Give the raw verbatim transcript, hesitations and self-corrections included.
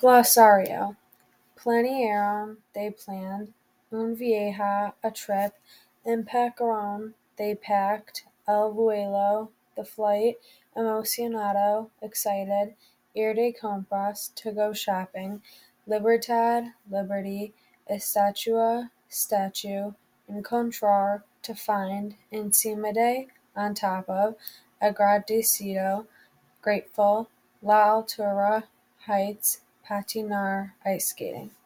Glossario. Planearon, they planned; un viaje, a trip; empacaron, they packed; el vuelo, the flight; emocionado, excited; ir de compras, to go shopping; libertad, liberty; estatua, statue; encontrar, to find; encima de, on top of; agradecido, grateful; la altura, heights; patinar, ice skating.